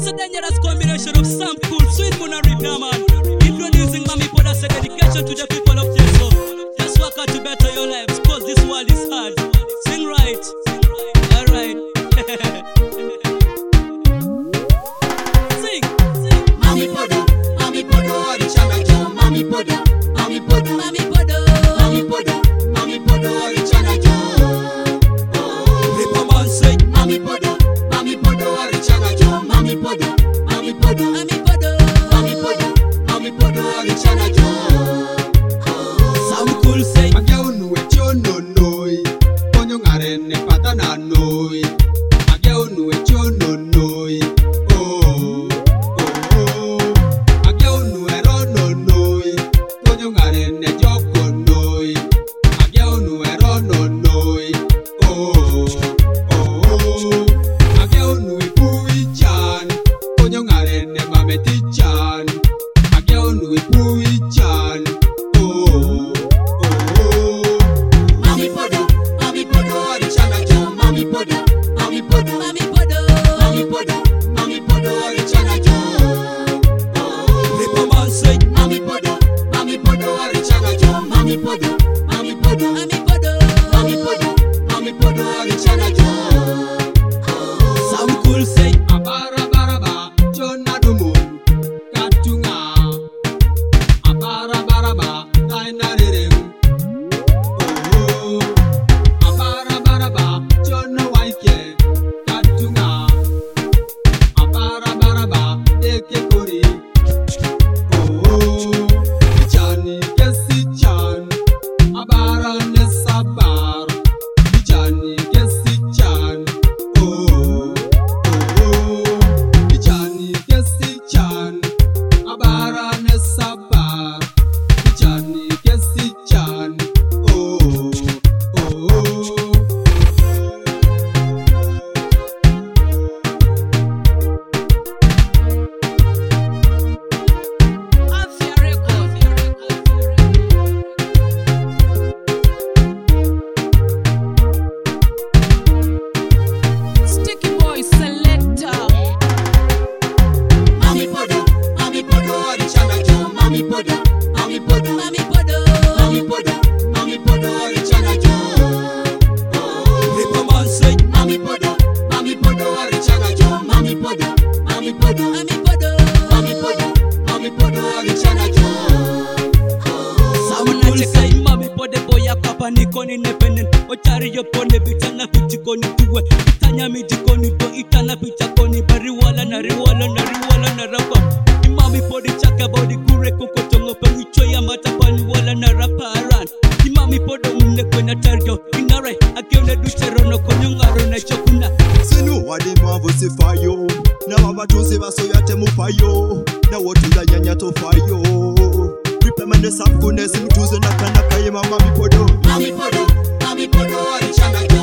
It's a dangerous combination of some cool sweet moon and repair man. Introducing Mami Poda said dedication to the people of Jesu. Just work out to better your lives, cause this world is hard. Sing right, alright. Sing. Mami Poda, Orichana Joe, Mami Poda, Mami Poda, Mami Poda, Mami Poda, Mami Poda, Orichana Joe. Repair man say, Mami Poda, Orichana Joe, Mami Poda, Mami Poda, Mami Poda, Mami Poda, Mami Poda, Orichana Joe. some cool say, Ageu nu echono noi, ponyo ngare ne patana noi. Ageu nu echono noi, oh oh. Ageu nu erono noi, ponyo ngare ne joko noi. Ageu nu erono noi, oh oh. Ageu nu ipui chan, ponyo ngare ne mameti chan. Ageu nu ipui chan, oh. Mami Poda, Orichana Joe, Mami Poda, Mami Poda, Mami Poda, Mami Poda, Mami Poda, Orichana Joe. repair man say, Mami Poda, Orichana Joe, Mami Poda, Mami Poda, Mami Poda, Mami Poda, Mami Poda, Orichana Joe. some cool say, Abara baraba, Jona dumun, katunga. Abara baraba, taina rereng. Oh, abara baraba, Jona waike, katunga. Abara baraba, eke kori. Oh, Ichani kesi chan, abara nesabar. Ichani kesi chan, oh. Ichani kesi chan, abara nesabar. Ichani kesi chan, oh oh. Afia record. Sticky boy selector. Mami Poda, Orichana Joe, Mami Poda, Mami Poda, Mami Poda, Mami Poda, Mami Poda, Orichana Joe. Repair man say, Mami Poda, Orichana Joe, Mami Poda, Mami Poda, Mami Poda, Mami Poda, Mami Poda, Orichana Joe. some cool say, Mami Poda boy papa nikoni independent. Ochari yo pone bitana pichi koni tuwe. Itanya miji koni do itana picha koni bari wala na rapa. Mami Poda chaka body kure koko tongo pe wicho ya matapani wala na rapa aran. Mami Poda umne kwena tarjo inare akione ducherono konyongaro na chokuna. Sinu wadi mwavusi fayo na wabatuzi basoyate mufayo na wotuza nyanya tofayo ripemende sapkune simtuze na kanaka ye Mami Poda. Mami Poda, Orichana Joe.